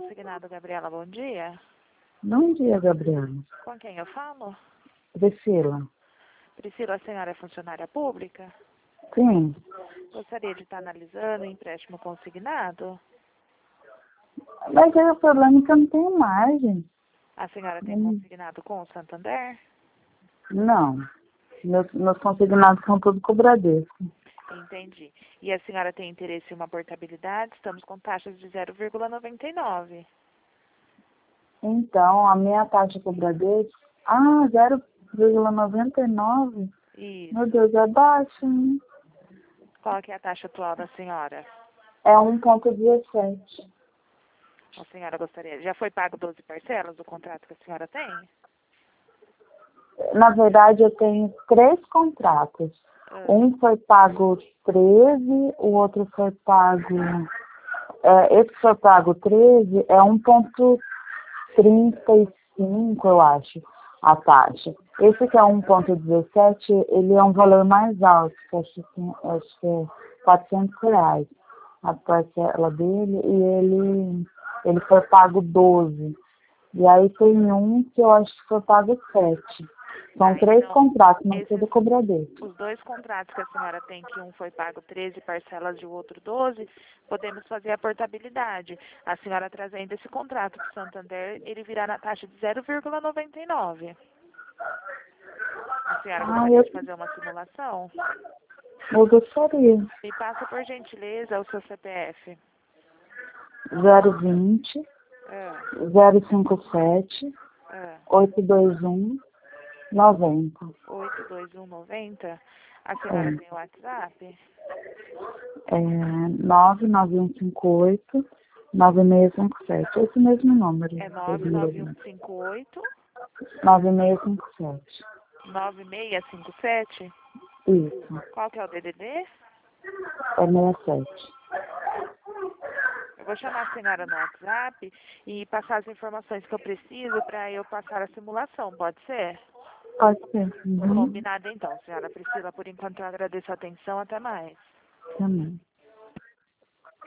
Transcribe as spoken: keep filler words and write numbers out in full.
Consignado, Gabriela, bom dia. Bom dia, Gabriela. Com quem eu falo? Priscila. Priscila, a senhora é funcionária pública? Sim. Gostaria de estar analisando o empréstimo consignado? Mas é o problema é que eu não tenho margem. A senhora tem Hum. consignado com o Santander? Não. Meus, meus consignados são tudo com o Bradesco. Entendi. E a senhora tem interesse em uma portabilidade? Estamos com taxas de zero vírgula noventa e nove. Então, a minha taxa com o Bradesco... Ah, zero vírgula noventa e nove? Isso. Meu Deus, é baixo, hein? Qual que é a taxa atual da senhora? É um vírgula dezessete. A senhora gostaria... Já foi pago doze parcelas do contrato que a senhora tem? Na verdade, eu tenho três contratos. Ah. Um foi pago treze, o outro foi pago... É, esse que foi pago treze é um vírgula trinta e cinco, eu acho, a taxa. Esse que é um vírgula dezessete, ele é um valor mais alto, que acho que, acho que é quatrocentos reais a parcela dele, e ele, ele foi pago doze. E aí tem um que eu acho que foi pago sete. São Ah, três então, contratos, mas esses, tudo cobrador. os dois contratos que a senhora tem, que um foi pago treze parcelas e o outro doze, podemos fazer a portabilidade. A senhora trazendo esse contrato do Santander, ele virá na taxa de zero vírgula noventa e nove. A senhora Ah, gostaria eu, de fazer uma simulação? eu gostaria. Me passa, por gentileza, o seu C P F. zero vinte, Ah, zero cinquenta e sete, ah, oitocentos e vinte e um, noventa. oito dois um noventa. A senhora É. tem o WhatsApp? É nove nove um cinco oito, nove seis cinco sete. Esse mesmo número. É nove nove um cinco oito, nove seis cinco sete. nove seis cinco sete. Isso. Qual que é o D D D? É sessenta e sete. Eu vou chamar a senhora no WhatsApp e passar as informações que eu preciso para eu passar a simulação, pode ser? Pode ser. Uhum. Combinado então, senhora Priscila. Por enquanto eu agradeço a atenção. Até mais. Também.